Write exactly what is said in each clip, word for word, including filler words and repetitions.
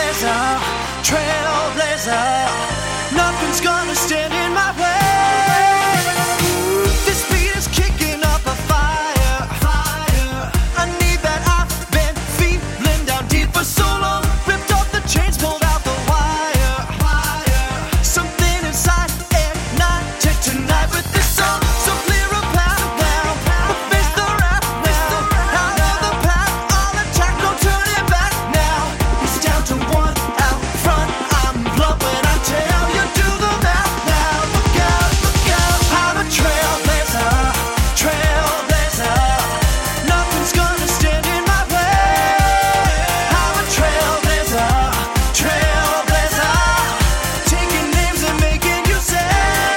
trailblazer, trailblazer. Nothing's gonna stand in my way. This beat is kicking up a fire, fire. I need that. I've been feeling down deep for so long. Ripped off the chains, pulled out the wire, wire. Something inside ignited tonight with this song. So clear a path now, we'll face the rap now. Out of the path, all attack, no turning back now. It's down to one out front. I'm blunt when I tell you do the math now. Look out, look out, I'm a trailblazer, trailblazer. Nothing's gonna stand in my way. I'm a trailblazer, trailblazer. Taking names and making you say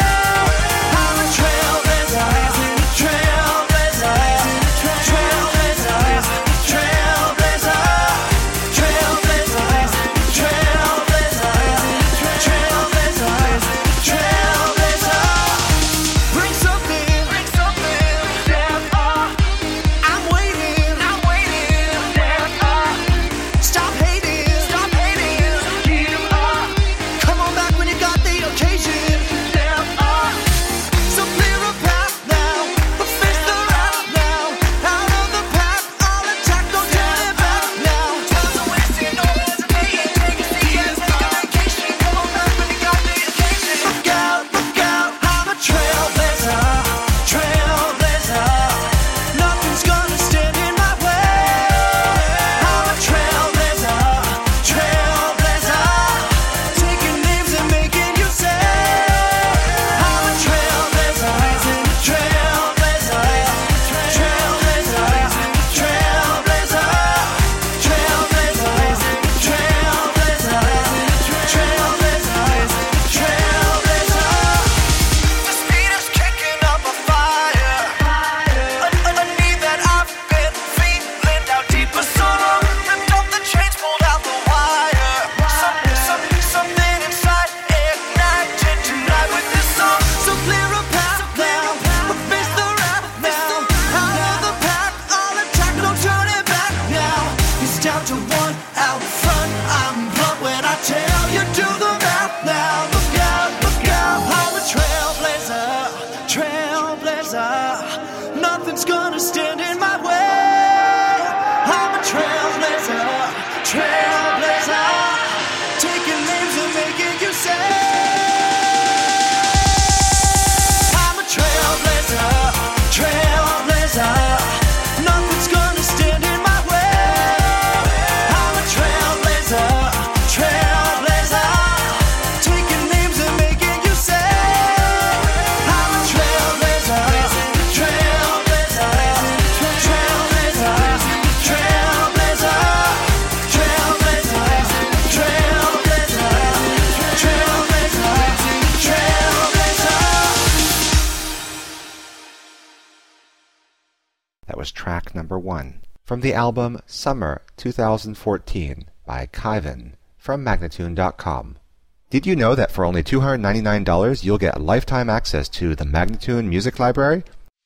I'm a trailblazer, trailblazer, trailblazer, trailblazer, trailblazer, trailblazer, trailblazer, trailblazer. Bring something, bring something, stand up. I'm waiting, I'm waiting, stand up. Stop hating, stop hating, keep up. Come on back when you got the occasion, stand up. So clear a path now, we'll face the rap now. Out of the path, all attack, no turning back now. Time's a wasting, no hesitating. Take a seat and take a vacation. Come on back when you got the occasion. Look out, look out, I'm a trailblazer, trailblazer. Nothing's gonna stand in my way. I'm a trailblazer, trailblazer. Taking names and making you say I'm a trailblazer, trailblazer, trailblazer, trailblazer, trailblazer, trailblazer, trailblazer, trailblazer. The speed is kicking up a fire. I need that. I've been feeling down deep for so long. Ripped off the chains, pulled out the wire. Some, some, something inside ignited tonight with this song. So clear a path now, we'll face the rap now. Out of the pack, all attack, no turning back now. It's down to one out front. I'm blunt when I tell you do the math now. Look out, look out, I'm a trailblazer, trailblazer. Nothing's gonna stand in my way. I'm a trailblazer, trailblazer. Taking names and making you say I'm a trailblazer, trailblazer. Nothing's gonna stand in my way. I'm a trailblazer, trailblazer. Taking names and making you say I'm a trailblazer, trailblazer, trailblazer, trailblazer, trailblazer, trailblazer, trailblazer, trailblazer. That was track number one from the album Summer twenty fourteen by Kyvan from Magnatune dot com. Did you know that for only two hundred ninety-nine dollars you'll get lifetime access to the Magnatune Music Library?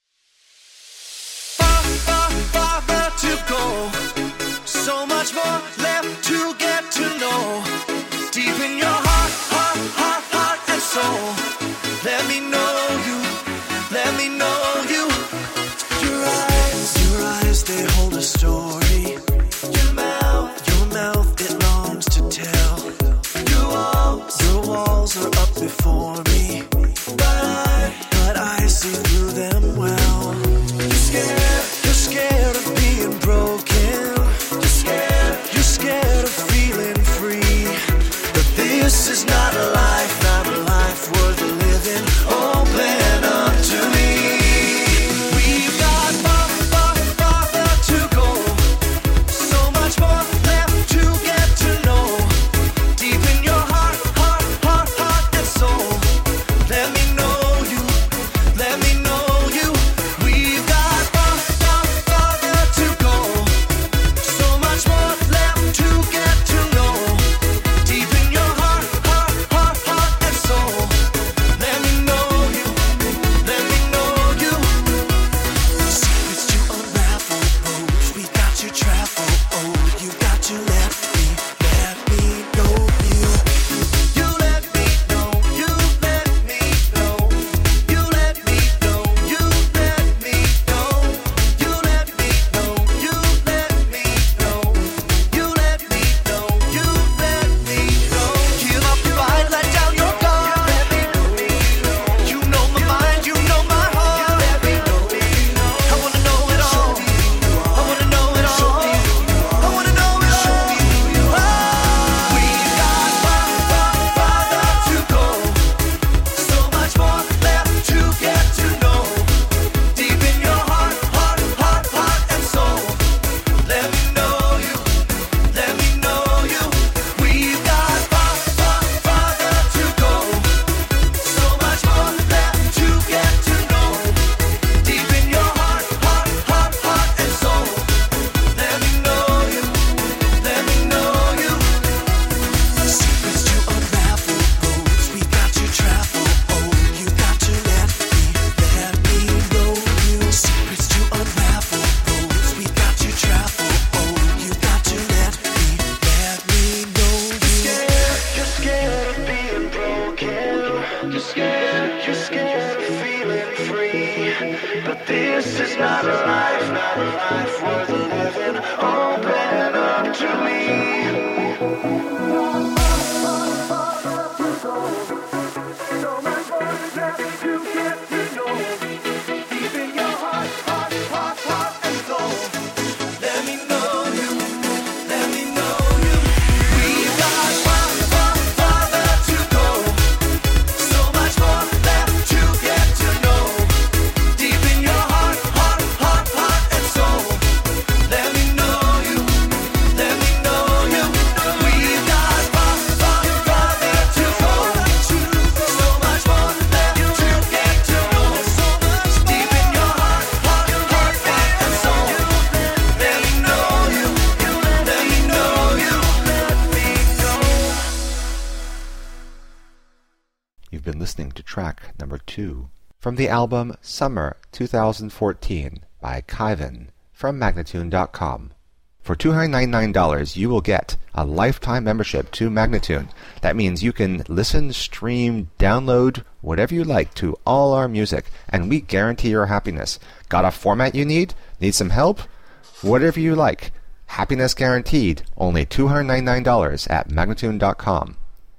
Far, far, farther to go. So much more left to get to know. Deep in your heart, heart, heart, heart and soul. Let me know you, let me know you. Your eyes, your eyes, they hold a story. Your mouth, your mouth, it longs to tell. Your walls, your walls are up before me. But I, but I see through them well. You're scared, you're scared of being broken. You're scared, you're scared of feeling free. But this is not a life, not a life worth living. Oh, But this is not a life, not a life worth living. Open up to me. You've been listening to track number two from the album Summer twenty fourteen by Kyvan from Magnatune dot com. For two hundred ninety-nine dollars, you will get a lifetime membership to Magnatune. That means you can listen, stream, download, whatever you like to all our music, and we guarantee your happiness. Got a format you need? Need some help? Whatever you like. Happiness guaranteed. Only two hundred ninety-nine dollars at Magnatune dot com.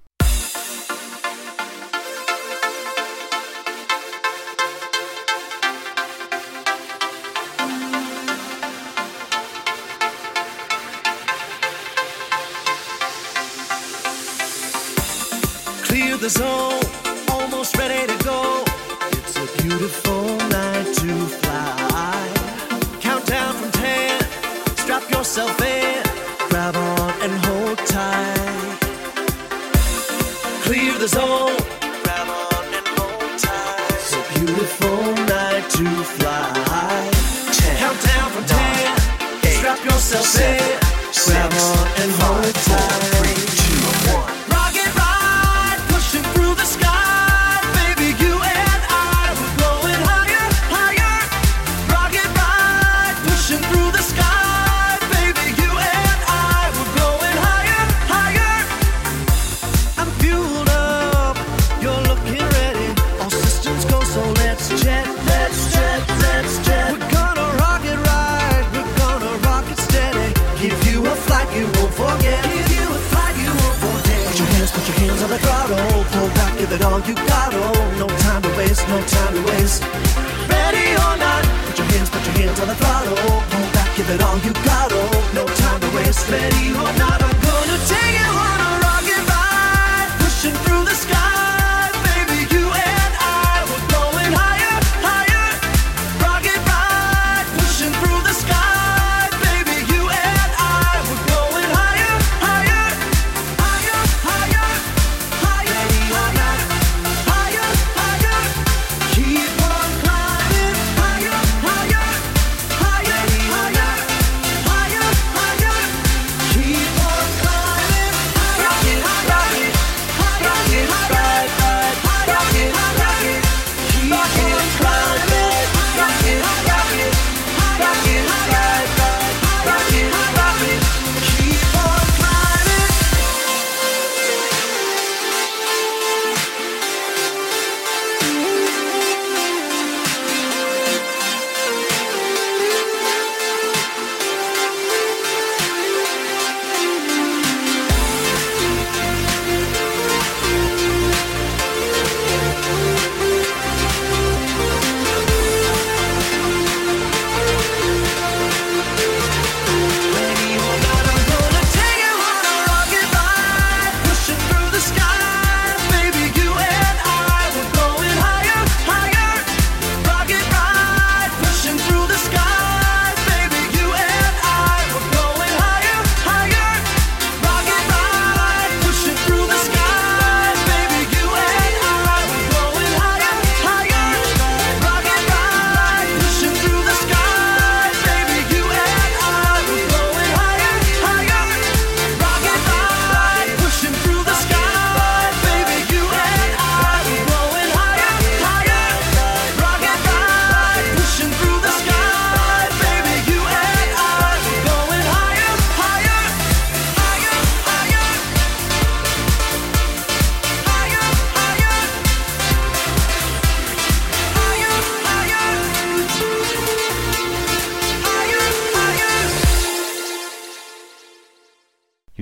Clear the zone, almost ready to go. It's a beautiful night to fly. Countdown from ten, strap yourself in, grab on and hold tight. Clear the zone, grab on and hold tight. It's a beautiful night to fly. ten, countdown from ten, eight, strap yourself seven, in, six, grab on and five, hold tight. Four, three, two, one. Rocket ride, pushing through the sky, baby, you and I, we're going higher, higher. Rocket ride, pushing through the sky, baby, you and I, we're going higher, higher. I'm fueled up, you're looking ready, all systems go, so let's jet, let's jet, let's jet. We're gonna rocket ride, we're gonna rock it steady, give you a flight you won't forget, give you a flight you won't forget. Put your hands, put your hands on the throttle, pull back, give it all you got, oh, no time to waste, no time to waste. Ready or not, put your hands, put your hands on the throttle, pull back, give it all you got, oh, no time to waste. Ready or not, I'm gonna take you on a rocket ride, pushing through the sky, baby, you and I, we're going higher, higher. Rocket ride, pushing through the sky, baby, you and I, we're going higher, higher, higher, higher, higher. Ready or not, higher, higher. Keep on climbing, higher, higher, higher. Ready or not, higher, higher. Keep on climbing, higher,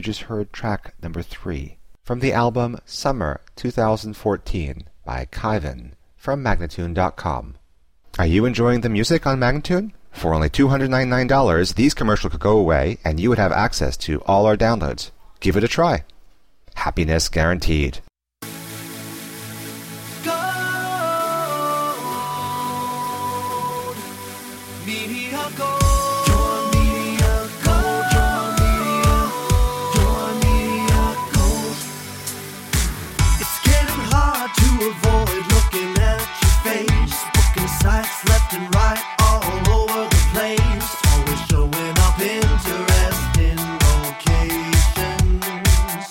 just heard track number three from the album Summer twenty fourteen by Kyvan from Magnatune dot com. Are you enjoying the music on Magnatune? For only two hundred ninety-nine dollars, these commercials could go away and you would have access to all our downloads. Give it a try. Happiness guaranteed. Gold. Media Gold. Your Media Gold. Your Media. Your Media Gold. It's getting hard to avoid looking at your face. Booking sites left and right all over the place. Always showing up interesting locations.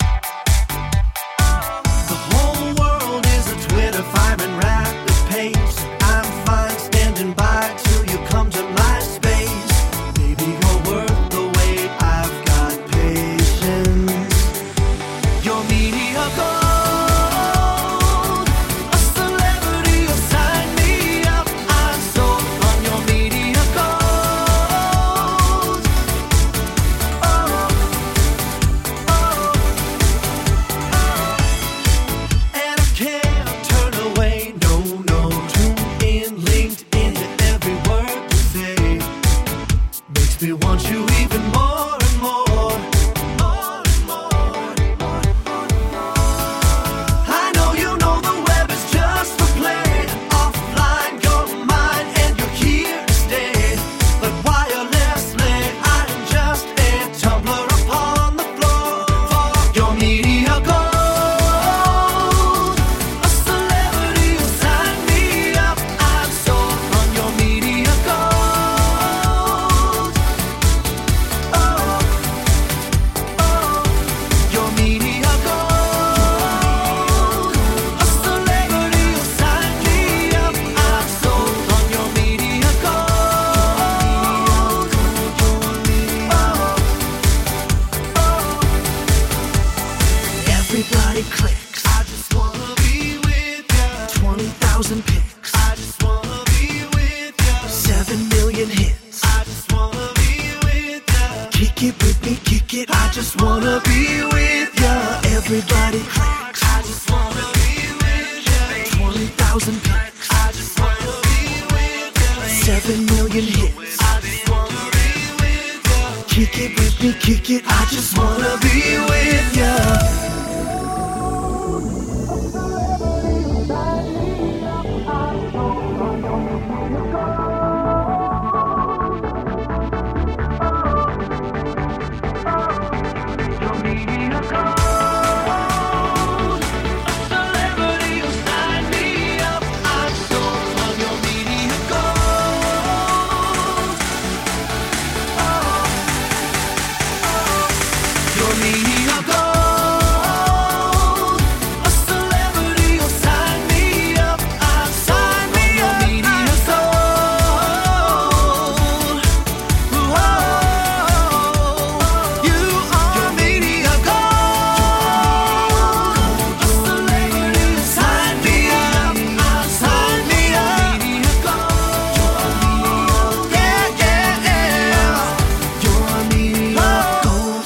The whole world is a Twitter firing rapid pace. I'm fine standing by till you come to my space. Baby, you're worth the wait. I've got patience. Your Media Gold. A celebrity will sign me up. I'm sold on your Media Gold. Oh, oh, oh. And I can't turn away. No, no. Tune in, linked into every word you say. Makes me want you even more and more. More and more. I know you know the web is just for play. Offline, you're mine and you're here to stay. But wirelessly, I'm just a tumbler upon the floor for your Media Gold. A celebrity will sign me up. I'm sold on your Media Gold. Oh, oh, your Media Gold. A celebrity will sign me up. I'm sold on your Media Gold. Oh, oh. Everybody clicks. I just wanna be with ya. twenty thousand pics. I just wanna be with ya. seven million hits. I just wanna be with ya. Kick it with me, kick it. I just wanna be with ya. Everybody clicks. I just wanna be with ya. twenty thousand pics. I just wanna be with ya. seven million hits. I just wanna be with ya. Kick it with me, kick it. I just wanna be with ya. Your Media Gold. A celebrity will sign me up. I'm sold on your Media Gold. Oh, oh. Your Media Gold. A celebrity will sign me up. I'm sold on your Media Gold. Whoa, you are Media Gold. A celebrity will sign me up. I'm sign me up. Media Gold. Yeah, yeah, yeah. Your Media Gold.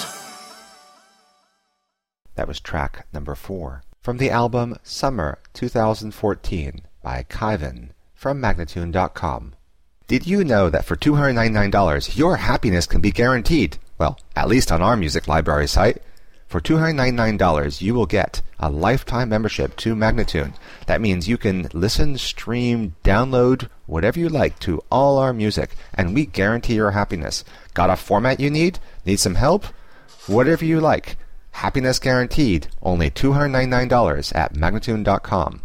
That was track number four from the album Summer twenty fourteen by Kyvan from Magnatune dot com. Did you know that for two hundred ninety-nine dollars your happiness can be guaranteed? Well, at least on our music library site. For two hundred ninety-nine dollars you will get a lifetime membership to Magnatune. That means you can listen, stream, download, whatever you like to all our music, and we guarantee your happiness. Got a format you need? Need some help? Whatever you like. Happiness guaranteed. Only two hundred ninety-nine dollars at Magnatune dot com.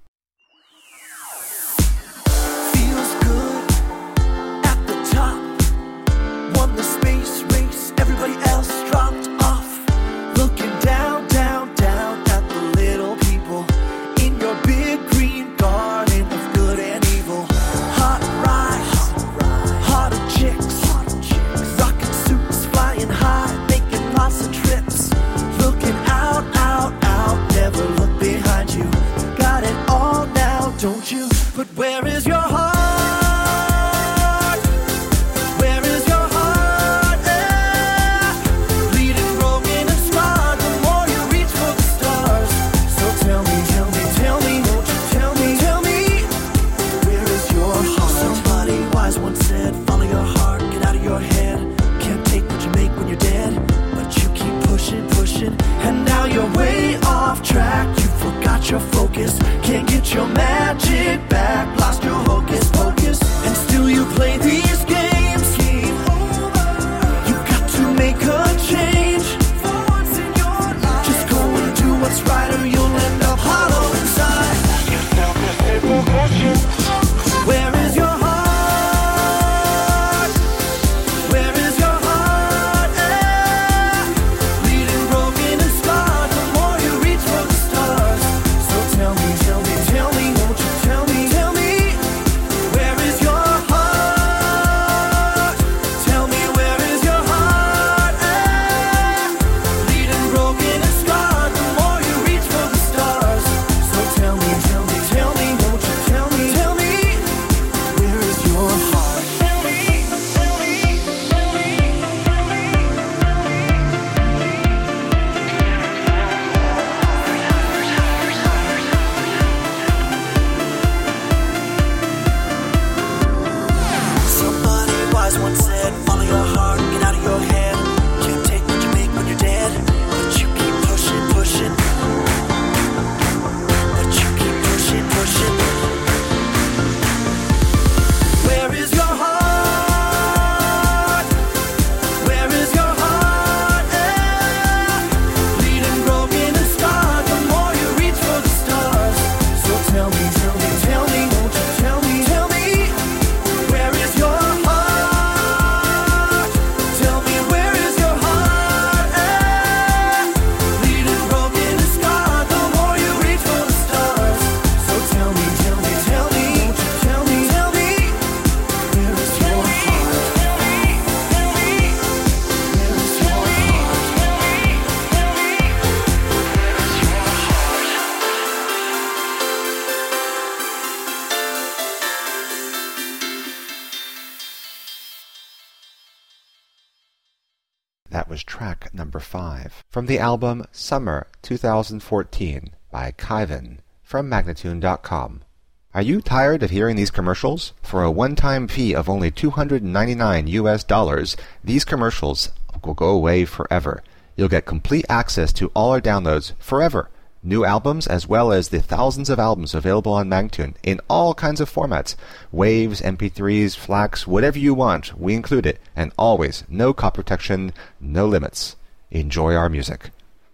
Feels good at the top. Won the space race. Everybody else dropped off. Looking down, down, down at the little people in your big green garden of good and evil. Hot rides, hotter chicks, rocket suits flying high, making lots of trips. Looking out, out, out, never look behind you. Got it all now, don't you? But where is your heart? Where is your heart? Eh? Bleeding, broken, and scarred. your focus, can't get your magic back, lost your hocus pocus, and still you play these games. Game over. You got to make a change for once in your life. Just go and do what's right or you'll end up hollow inside. Yourself a simple question. Where is your heart? Where is your heart? Eh? Bleeding, broken and scarred, the more you reach for the stars. So tell me, tell me, tell me, won't you tell me, tell me, where is your heart? Tell me, where is your heart? Eh? Bleeding, broken and scarred, the more you reach for the stars. So tell me, tell me, tell me, won't you tell me, tell me, where is your heart? Tell me, tell me, tell me, somebody wise once said, follow your heart, get out of your head. Can't take what you make when you're dead, but you keep pushing, pushing. But you keep pushing, pushing. Where is your heart? Where is your heart? Eh? Bleeding, broken and scarred, the more you reach for the stars. So tell me, tell me, tell me, won't you tell me, tell me, where is your heart? Tell me, where is your heart? Eh? Bleeding, broken and scarred, the more you reach for the stars. So tell me, tell me, tell me, won't you tell me, tell me, where is your heart? Tell me, tell me, where is your heart? That was track number five from the album Summer twenty fourteen by Kyvan from Magnatune dot com. Are you tired of hearing these commercials? For a one-time fee of only two hundred ninety-nine U S dollars, these commercials will go away forever. You'll get complete access to all our downloads forever. New albums as well as the thousands of albums available on Magnatune in all kinds of formats. Waves, M P threes, FLACs, whatever you want, we include it. And always, no copy protection, no limits. Enjoy our music.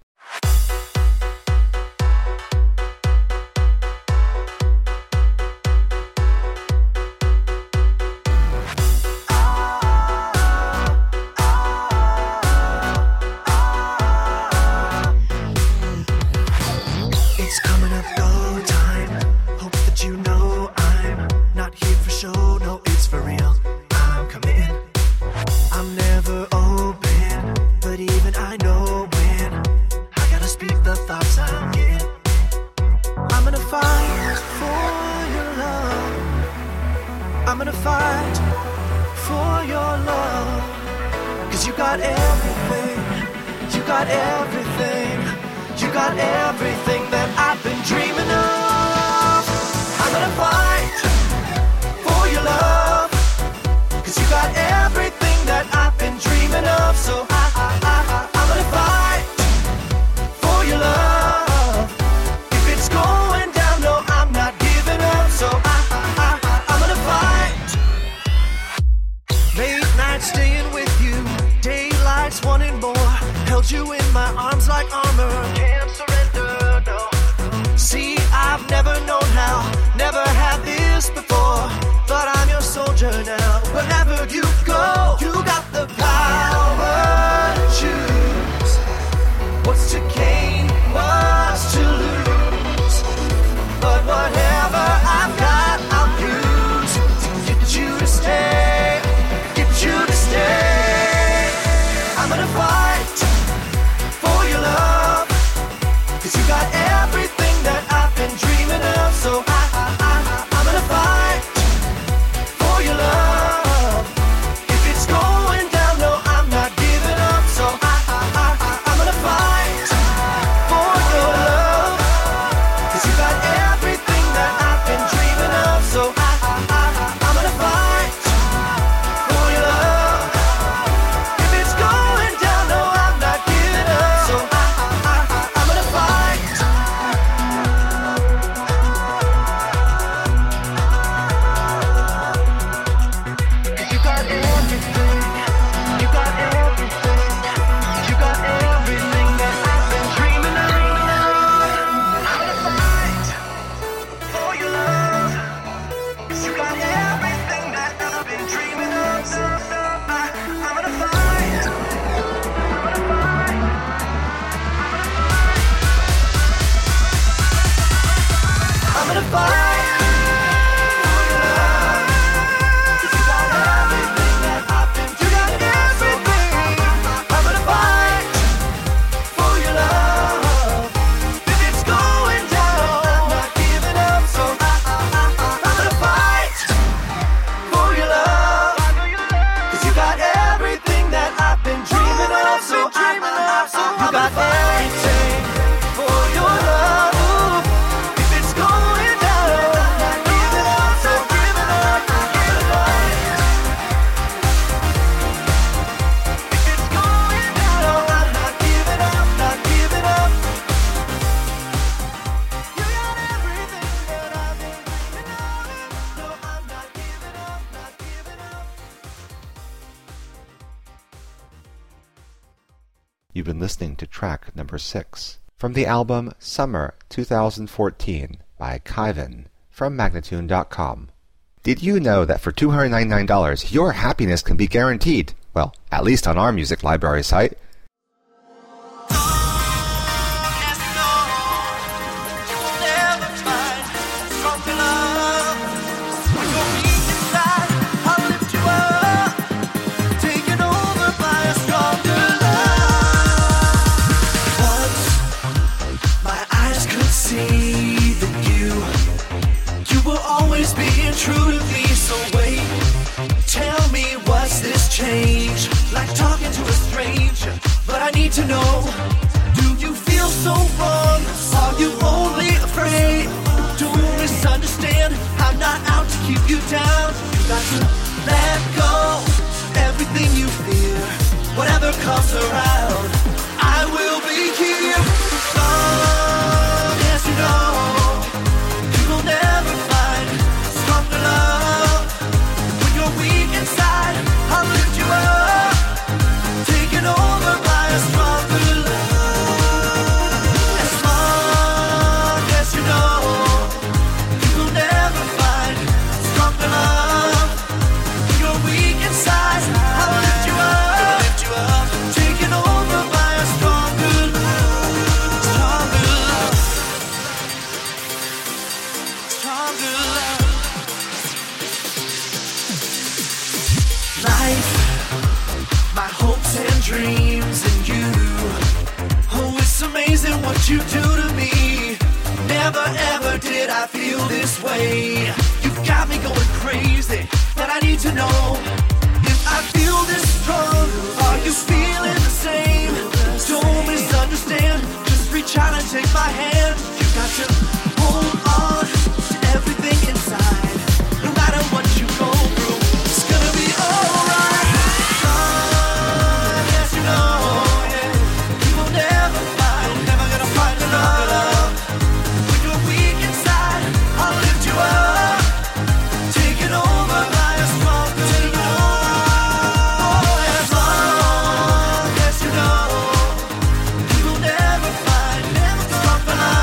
It's coming up go time. Hope that you know I'm not here for show. No, it's for real. I'm committing. I'm never open, but even I know when I gotta speak the thoughts I'm getting. I'm gonna fight for your love. I'm gonna fight for your love. Cause you got everything. You got everything. You got everything that I've been dreaming of. I'm gonna fight for your love. Cause you got everything that I've been dreaming of. So I, I, I, I, I'm gonna fight for your love. If it's going down, no, I'm not giving up. So I, I, I, I, I'm gonna fight. Late nights staying with you, daylights wanting more. Held you in my arms like armor. Can't surrender, no. See, I've never known how, never had fight for your love. 'Cause you got everything that I've been dreaming of. So I'm gonna fight for your love. If it's going down, I'm not giving up. So I, I, I, I'm gonna fight for your love. 'Cause you got everything that I've been dreaming of. So I, I, I, I, you got everything for your love. If it's going down, I'm not giving up. So giving up, giving up. If it's going down, I'm not giving up, not giving up. You got everything that I've been dreaming of. No, I'm not giving up, not giving up. You've been listening to track number six from the album Summer twenty fourteen by Kyvan from Magnatune dot com. Did you know that for two hundred ninety-nine dollars your happiness can be guaranteed? Well, at least on our music library site. Yes, no, you will never find stronger love. When you're weak inside, I'll lift you up, taken over by a stronger love. Once my eyes could see that you, you were always being true to me. So wait, tell me, what's this change? Like talking to a stranger, but I need to know. Do you feel so wrong? Are you only afraid? Don't misunderstand, I'm not out to keep you down. You got to let go everything you fear. Whatever comes around, I will be here. Long as you know you will never find stronger love. When you're weak inside, I'll lift you up, taken over by a stronger love. As long as you know you will never find stronger love. When you're weak inside, I'll lift you up, lift you up, taken over by a stronger love, stronger love, stronger love. Life, my hopes and dreams in you. Oh, it's amazing what you do to me. Never ever did I feel this way. You've got me going crazy, but I need to know if I feel this strong. Are you feeling the same? Don't misunderstand, just reach out and take my hand. You got to hold on to everything inside. No matter what you go through, it's gonna be alright. Long as you know, yeah, you will never find, never gonna find another love. When you're weak inside, I'll lift you up, taken over by a stronger love. Oh, as long as you know you will never find, never stronger love.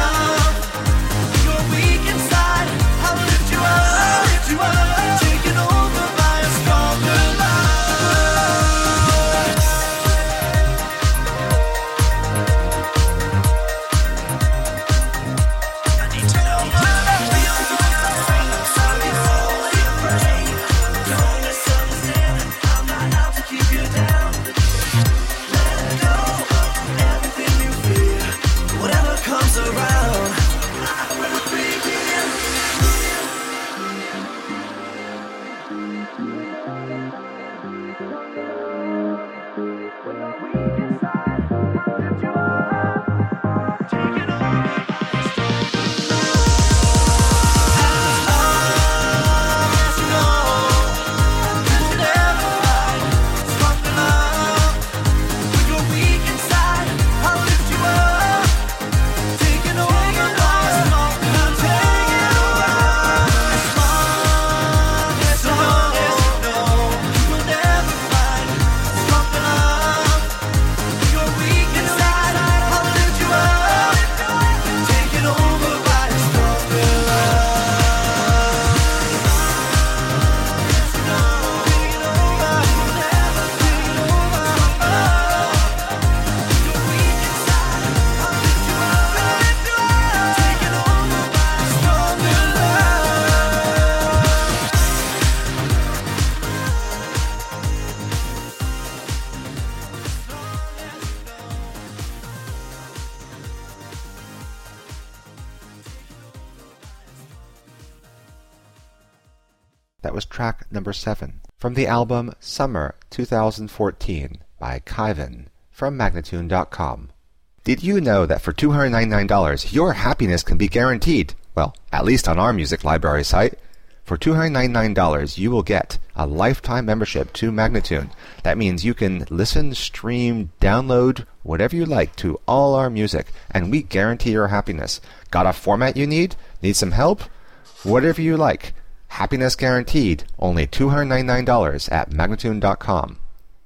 That was track number seven from the album Summer twenty fourteen by Kyvan from Magnatune dot com. Did you know that for two hundred ninety-nine dollars your happiness can be guaranteed? Well, at least on our music library site. For two hundred ninety-nine dollars you will get a lifetime membership to Magnatune. That means you can listen, stream, download, whatever you like to all our music, and we guarantee your happiness. Got a format you need? Need some help? Whatever you like. Happiness guaranteed. Only two hundred ninety-nine dollars at Magnatune dot com.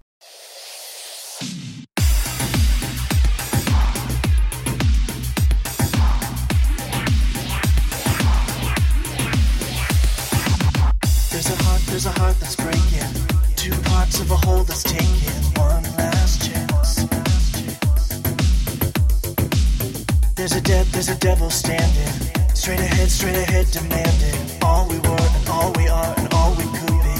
There's a heart, there's a heart that's breaking. Two parts of a whole that's taking one last chance. There's a dead, there's a devil standing. Straight ahead, straight ahead, demanding all we were and all we are and all we could be.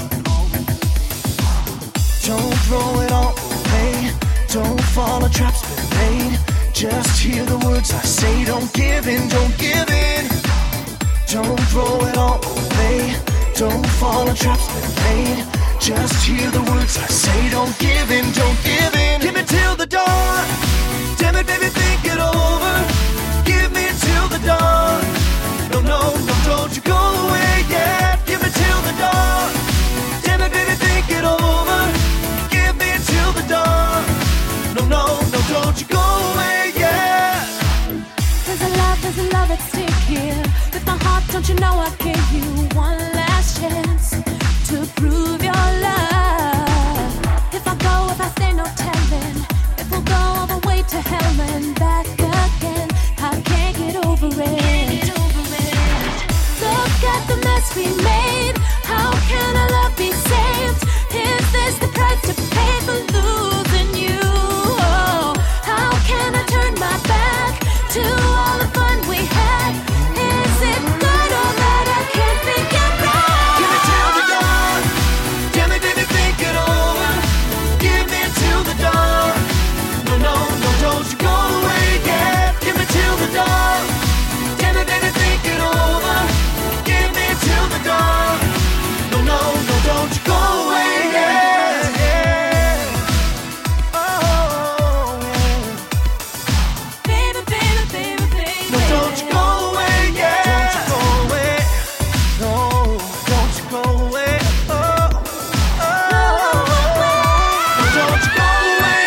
Don't throw it all away. Don't fall, a trap's been laid. Just hear the words I say. Don't give in, don't give in. Don't throw it all away. Don't fall, a trap's been laid. Just hear the words I say. Don't give in, don't give in. Give me till the dawn. Damn it, baby, think it over. Give me till the dawn. No, no, no, don't you go away yet. Give me till the dawn. Damn it, baby, think it over. Give me till the dawn. No, no, no, don't you go away yet. There's a love, there's a love at stake here. With my heart, don't you know I gave you one last chance to prove your love. If I go, if I stay, no telling. If we'll go all the way to hell and back again, I can't get over it. Look at the mess we made. How can our love be saved? Is this the price to pay for losing you? Oh, how can I turn my back to all the fun we had? Is it good or bad? I can't think it right. Give me till the dawn. Damn it, baby, think it over. Give me till the dawn. No, no, no, don't you go away yet. Give me till the dawn. Damn it, baby, think it over. Give me till the dawn. No, no, no, don't you go away yet. Yeah. Oh, yeah. Baby, baby, baby, baby. No, don't you go away yet. Don't you go away. No, don't you go away. Oh, oh. No, don't you go away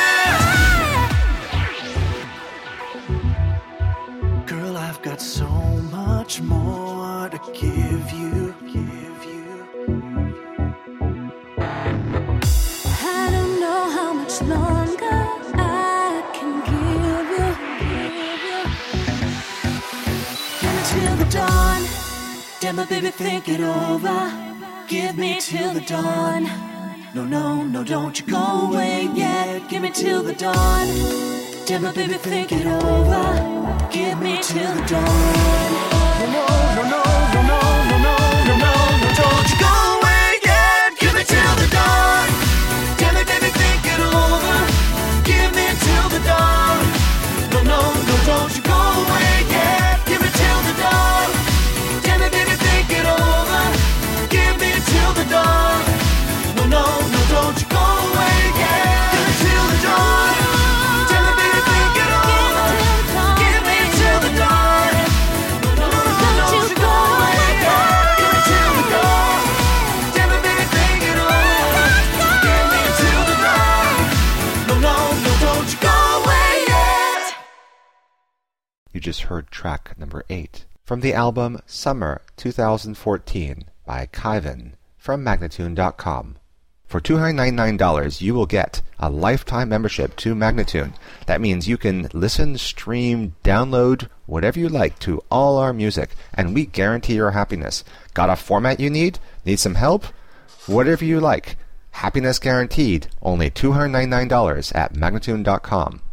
yet. Girl, I've got so much more to give you, give you. I don't know how much longer I can give you, give you. Give me till the dawn. Damn it, baby, think it over. Give me till the dawn. No, no, no, don't you go away yet. Give me till the dawn. Damn it, baby, think it over. Give me till the dawn. No, no, no, no, no, no, no, no, no, no, don't you go away yet. Give me till the dawn. Damn it, baby, think it over. Give me till the dawn. No, no, no, don't you go away yet. Give me till the dawn. Damn it, baby, think it over. Give me till the dawn. No, no, no, don't you go away yet. Give me till the dawn. Damn it, baby, think it over. Give me till the dawn. No, no, no, don't you go away yet. Give me till the dawn. Damn it, baby, think it over. Give me till the dawn. No, no, no, don't you go away yet. You just heard track number eight from the album Summer twenty fourteen by Kyvan from Magnatune dot com. For two hundred ninety-nine dollars you will get a lifetime membership to Magnatune. That means you can listen, stream, download, whatever you like to all our music, and we guarantee your happiness. Got a format you need? Need some help? Whatever you like. Happiness guaranteed. Only two hundred ninety-nine dollars at Magnatune dot com.